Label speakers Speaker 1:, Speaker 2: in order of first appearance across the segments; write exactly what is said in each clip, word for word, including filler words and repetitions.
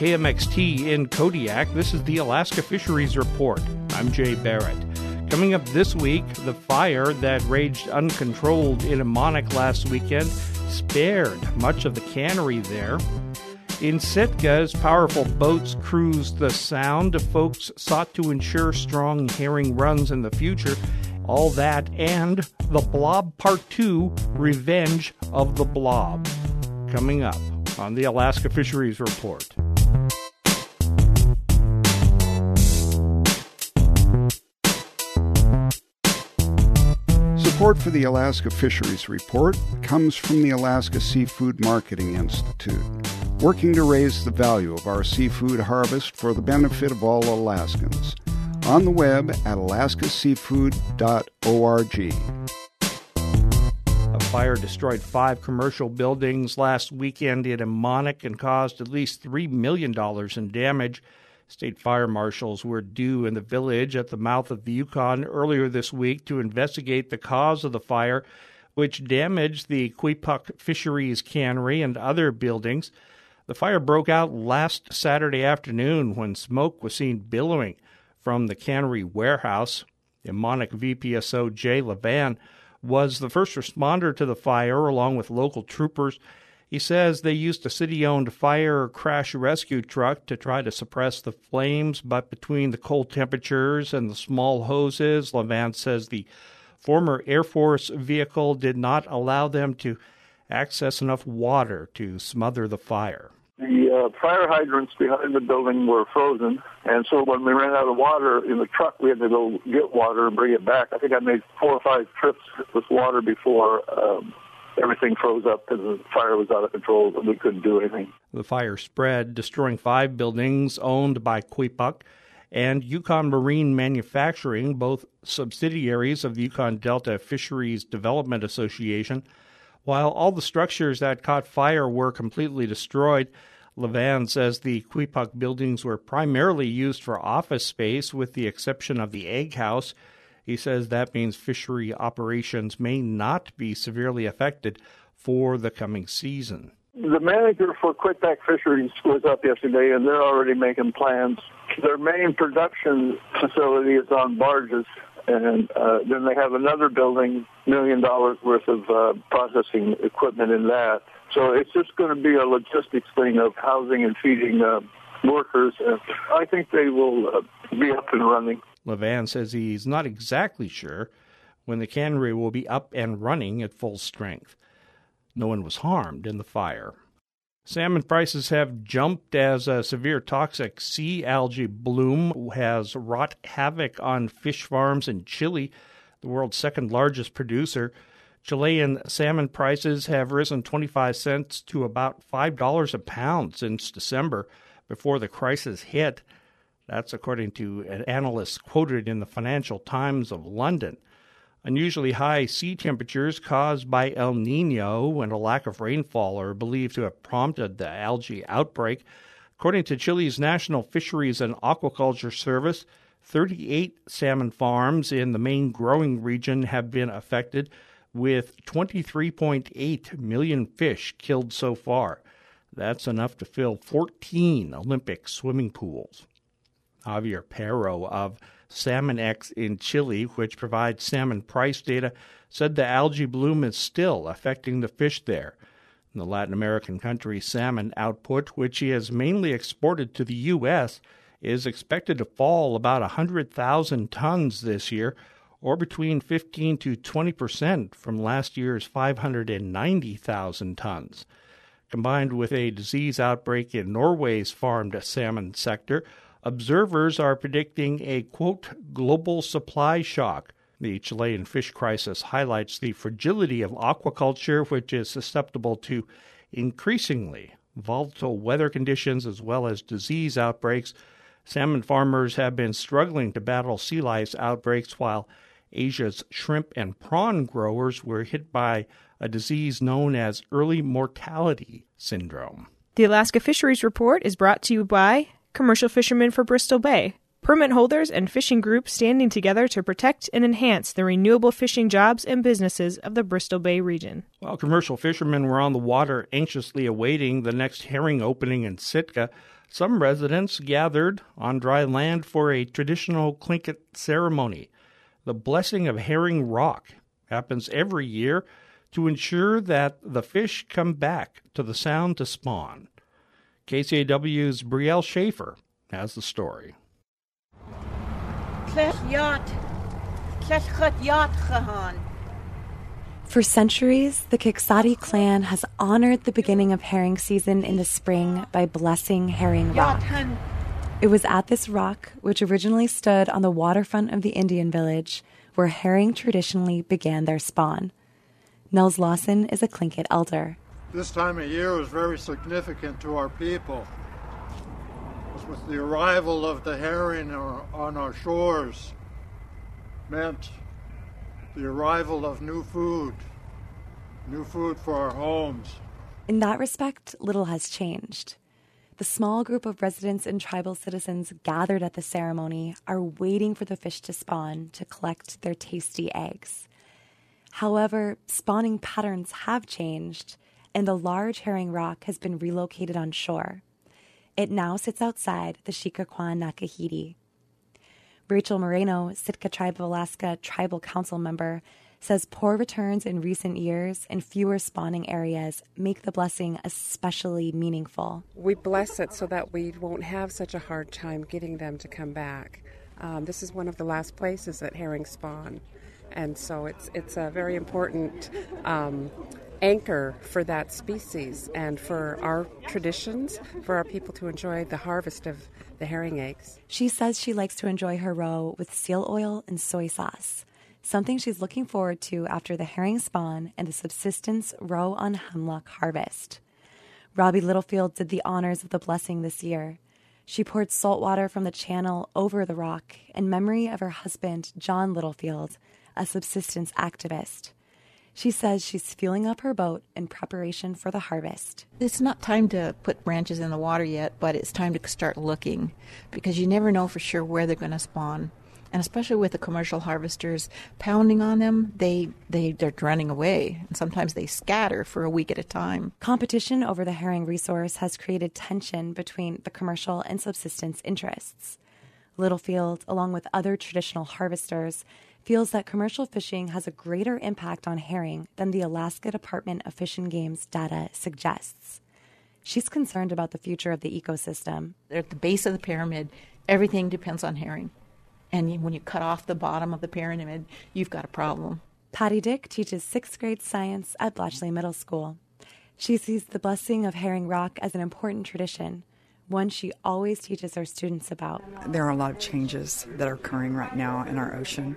Speaker 1: K M X T in Kodiak, this is the Alaska Fisheries Report. I'm Jay Barrett. Coming up this week, the fire that raged uncontrolled in Emmonak last weekend spared much of the cannery there. In Sitka, as powerful boats cruised the Sound, folks sought to ensure strong herring runs in the future. All that and The Blob Part two, Revenge of the Blob. Coming up on the Alaska Fisheries Report.
Speaker 2: Support for the Alaska Fisheries Report comes from the Alaska Seafood Marketing Institute, working to raise the value of our seafood harvest for the benefit of all Alaskans. On the web at alaska seafood dot org.
Speaker 1: A fire destroyed five commercial buildings last weekend in Emmonak and caused at least three million dollars in damage. State fire marshals were due in the village at the mouth of the Yukon earlier this week to investigate the cause of the fire, which damaged the Quipuk Fisheries Cannery and other buildings. The fire broke out last Saturday afternoon when smoke was seen billowing from the cannery warehouse. Emmonak V P S O Jay Levan was the first responder to the fire along with local troopers. He says they used a city-owned fire crash rescue truck to try to suppress the flames, but between the cold temperatures and the small hoses, Levan says the former Air Force vehicle did not allow them to access enough water to smother the fire.
Speaker 3: The uh, fire hydrants behind the building were frozen, and so when we ran out of water in the truck, we had to go get water and bring it back. I think I made four or five trips with water before um, everything froze up because the fire was out of control and we couldn't do anything.
Speaker 1: The fire spread, destroying five buildings owned by Quipuk and Yukon Marine Manufacturing, both subsidiaries of the Yukon Delta Fisheries Development Association. While all the structures that caught fire were completely destroyed, Levan says the Quipuk buildings were primarily used for office space with the exception of the egg house. He says that means fishery operations may not be severely affected for the coming season.
Speaker 3: The manager for Quipuk Fisheries was up yesterday, and they're already making plans. Their main production facility is on barges, and uh, then they have another building, million dollars worth of uh, processing equipment in that. So it's just going to be a logistics thing of housing and feeding uh, workers. And I think they will uh, be up and running.
Speaker 1: Levan says he's not exactly sure when the cannery will be up and running at full strength. No one was harmed in the fire. Salmon prices have jumped as a severe toxic sea algae bloom has wrought havoc on fish farms in Chile, the world's second largest producer. Chilean salmon prices have risen twenty-five cents to about five dollars a pound since December, before the crisis hit. That's according to an analyst quoted in the Financial Times of London. Unusually high sea temperatures caused by El Niño and a lack of rainfall are believed to have prompted the algae outbreak. According to Chile's National Fisheries and Aquaculture Service, thirty-eight salmon farms in the main growing region have been affected, with twenty-three point eight million fish killed so far. That's enough to fill fourteen Olympic swimming pools. Javier Pero of Salmon X in Chile, which provides salmon price data, said the algae bloom is still affecting the fish there. In the Latin American country, salmon output, which he has mainly exported to the U S, is expected to fall about one hundred thousand tons this year, or between fifteen to twenty percent from last year's five hundred ninety thousand tons. Combined with a disease outbreak in Norway's farmed salmon sector, observers are predicting a, quote, global supply shock. The Chilean fish crisis highlights the fragility of aquaculture, which is susceptible to increasingly volatile weather conditions as well as disease outbreaks. Salmon farmers have been struggling to battle sea lice outbreaks, while Asia's shrimp and prawn growers were hit by a disease known as early mortality syndrome.
Speaker 4: The Alaska Fisheries Report is brought to you by Commercial Fishermen for Bristol Bay, permit holders and fishing groups standing together to protect and enhance the renewable fishing jobs and businesses of the Bristol Bay region.
Speaker 1: While commercial fishermen were on the water anxiously awaiting the next herring opening in Sitka, Some residents gathered on dry land for a traditional Tlingit ceremony. The blessing of Herring Rock happens every year to ensure that the fish come back to the sound to spawn. K C A W's Brielle Schaefer has the story.
Speaker 5: For centuries, the Kiksati clan has honored the beginning of herring season in the spring by blessing Herring Rock. It was at this rock, which originally stood on the waterfront of the Indian village, where herring traditionally began their spawn. Nels Lawson is a Tlingit elder.
Speaker 6: This time of year was very significant to our people. With the arrival of the herring on our shores meant the arrival of new food, new food for our homes.
Speaker 5: In that respect, little has changed. The small group of residents and tribal citizens gathered at the ceremony are waiting for the fish to spawn to collect their tasty eggs. However, spawning patterns have changed, and the large herring rock has been relocated on shore. It now sits outside the Shikakwan Nakahiti. Rachel Moreno, Sitka Tribe of Alaska Tribal Council member, says poor returns in recent years and fewer spawning areas make the blessing especially meaningful.
Speaker 7: We bless it so that we won't have such a hard time getting them to come back. Um, this is one of the last places that herring spawn, and so it's it's a very important um, anchor for that species and for our traditions, for our people to enjoy the harvest of the herring eggs.
Speaker 5: She says she likes to enjoy her roe with seal oil and soy sauce, something she's looking forward to after the herring spawn and the subsistence roe on hemlock harvest. Robbie Littlefield did the honors of the blessing this year. She poured salt water from the channel over the rock in memory of her husband, John Littlefield, a subsistence activist. She says she's fueling up her boat in preparation for the harvest.
Speaker 8: It's not time to put branches in the water yet, but it's time to start looking, because you never know for sure where they're going to spawn. And especially with the commercial harvesters pounding on them, they, they, they're running away. And sometimes they scatter for a week at a time.
Speaker 5: Competition over the herring resource has created tension between the commercial and subsistence interests. Littlefield, along with other traditional harvesters, feels that commercial fishing has a greater impact on herring than the Alaska Department of Fish and Game's data suggests. She's concerned about the future of the ecosystem.
Speaker 8: At the base of the pyramid, everything depends on herring. And when you cut off the bottom of the pyramid, you've got a problem.
Speaker 5: Patty Dick teaches sixth grade science at Blatchley Middle School. She sees the blessing of Herring Rock as an important tradition, one she always teaches her students about.
Speaker 9: There are a lot of changes that are occurring right now in our ocean.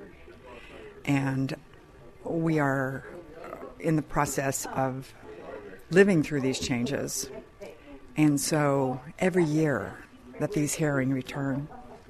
Speaker 9: And we are in the process of living through these changes. And so every year that these herring return,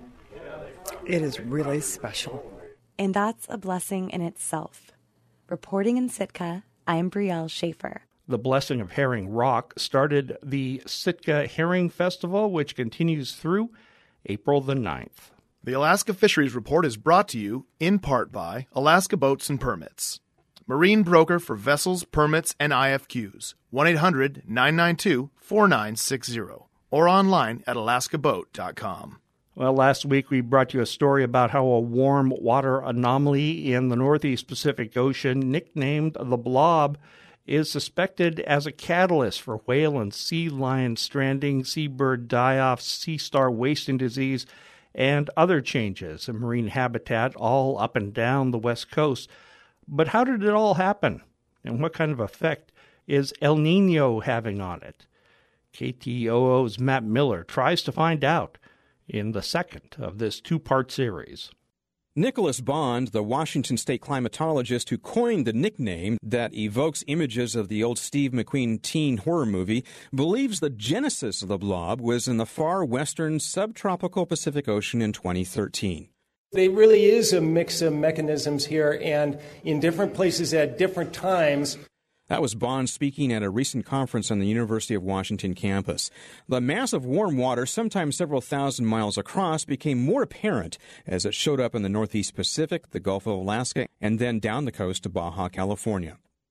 Speaker 9: it is really special.
Speaker 5: And that's a blessing in itself. Reporting in Sitka, I'm Brielle Schaefer.
Speaker 1: The blessing of Herring Rock started the Sitka Herring Festival, which continues through April the ninth.
Speaker 10: The Alaska Fisheries Report is brought to you in part by Alaska Boats and Permits, marine broker for vessels, permits, and I F Qs, one eight hundred nine nine two four nine six zero, or online at alaska boat dot com.
Speaker 1: Well, last week we brought you a story about how a warm water anomaly in the Northeast Pacific Ocean, nicknamed the Blob, is suspected as a catalyst for whale and sea lion stranding, seabird die-off, sea star wasting disease, and other changes in marine habitat all up and down the West Coast. But how did it all happen? And what kind of effect is El Nino having on it? K T O O's Matt Miller tries to find out in the second of this two-part series.
Speaker 11: Nicholas Bond, the Washington State climatologist who coined the nickname that evokes images of the old Steve McQueen teen horror movie, believes the genesis of the blob was in the far western subtropical Pacific Ocean in twenty thirteen.
Speaker 12: There really is a mix of mechanisms here, and in different places at different times.
Speaker 11: That was Bond speaking at a recent conference on the University of Washington campus. The mass of warm water, sometimes several thousand miles across, became more apparent as it showed up in the Northeast Pacific, the Gulf of Alaska, and then down the coast of Baja California.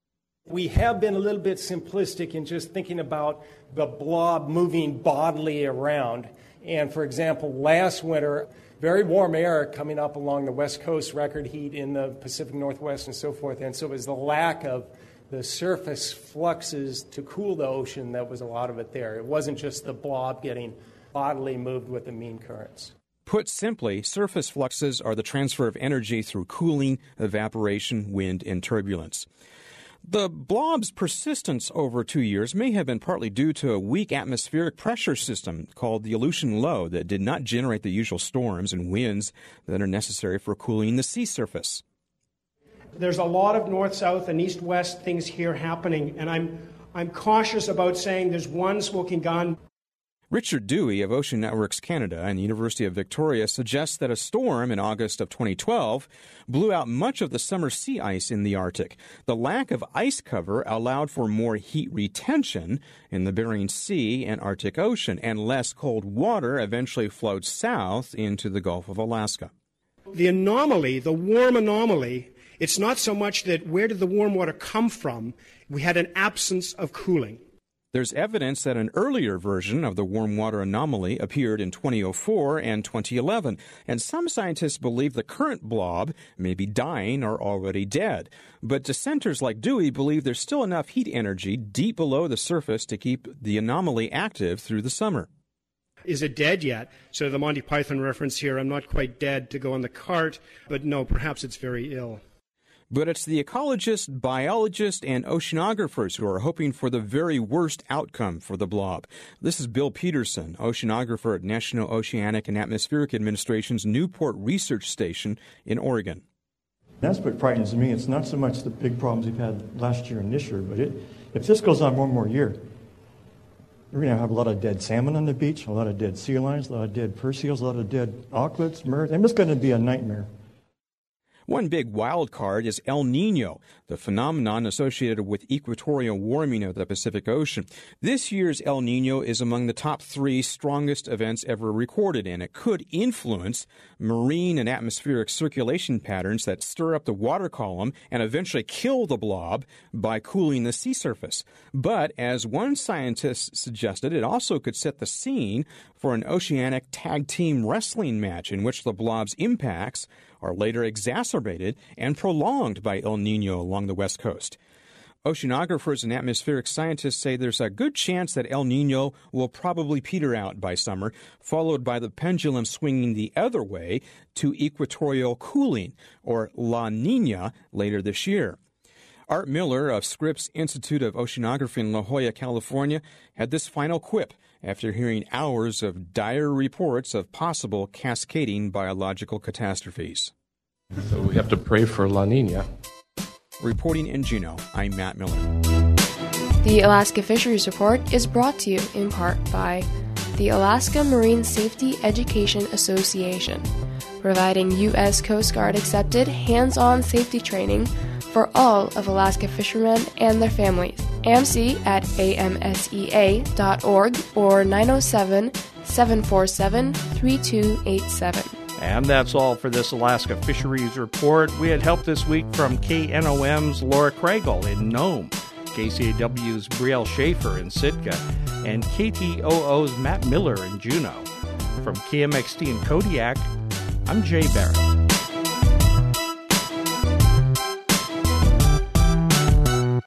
Speaker 12: We have been a little bit simplistic in just thinking about the blob moving bodily around. And for example, last winter, very warm air coming up along the West Coast, record heat in the Pacific Northwest and so forth. And so it was the lack of the surface fluxes to cool the ocean that was a lot of it there. It wasn't just the blob getting bodily moved with the mean currents.
Speaker 11: Put simply, surface fluxes are the transfer of energy through cooling, evaporation, wind, and turbulence. The blob's persistence over two years may have been partly due to a weak atmospheric pressure system called the Aleutian Low that did not generate the usual storms and winds that are necessary for cooling the sea surface.
Speaker 13: There's a lot of north-south and east-west things here happening, and I'm I'm cautious about saying there's one smoking gun.
Speaker 11: Richard Dewey of Ocean Networks Canada and the University of Victoria suggests that a storm in August of twenty twelve blew out much of the summer sea ice in the Arctic. The lack of ice cover allowed for more heat retention in the Bering Sea and Arctic Ocean, and less cold water eventually flowed south into the Gulf of Alaska.
Speaker 13: The anomaly, the warm anomaly, it's not so much that where did the warm water come from, we had an absence of cooling.
Speaker 11: There's evidence that an earlier version of the warm water anomaly appeared in twenty oh four and twenty eleven, and some scientists believe the current blob may be dying or already dead. But dissenters like Dewey believe there's still enough heat energy deep below the surface to keep the anomaly active through the summer.
Speaker 13: Is it dead yet? So the Monty Python reference here, I'm not quite dead to go on the cart, but no, perhaps it's very ill.
Speaker 11: But it's the ecologists, biologists, and oceanographers who are hoping for the very worst outcome for the blob. This is Bill Peterson, oceanographer at National Oceanic and Atmospheric Administration's Newport Research Station in Oregon.
Speaker 14: That's what frightens me. It's not so much the big problems we've had last year and this year, but it, if this goes on one more year, we're going to have a lot of dead salmon on the beach, a lot of dead sea lions, a lot of dead purse seals, a lot of dead auklets, murres. And it's going to be a nightmare.
Speaker 11: One big wild card is El Niño, the phenomenon associated with equatorial warming of the Pacific Ocean. This year's El Niño is among the top three strongest events ever recorded, and it could influence marine and atmospheric circulation patterns that stir up the water column and eventually kill the blob by cooling the sea surface. But as one scientist suggested, it also could set the scene for an oceanic tag team wrestling match in which the blob's impacts are later exacerbated and prolonged by El Niño along the West Coast. Oceanographers and atmospheric scientists say there's a good chance that El Niño will probably peter out by summer, followed by the pendulum swinging the other way to equatorial cooling, or La Niña, later this year. Art Miller of Scripps Institute of Oceanography in La Jolla, California, had this final quip after hearing hours of dire reports of possible cascading biological catastrophes.
Speaker 15: So we have to pray for La Niña.
Speaker 11: Reporting in Juneau, I'm Matt Miller.
Speaker 16: The Alaska Fisheries Report is brought to you in part by the Alaska Marine Safety Education Association, providing U S Coast Guard accepted hands-on safety training for all of Alaska fishermen and their families. A M C at A M S E A dot org or nine oh seven, seven four seven, three two eight seven.
Speaker 1: And that's all for this Alaska Fisheries Report. We had help this week from K N O M's Laura Craigle in Nome, K C A W's Brielle Schaefer in Sitka, and K T O O's Matt Miller in Juneau. From K M X T in Kodiak, I'm Jay Barrett.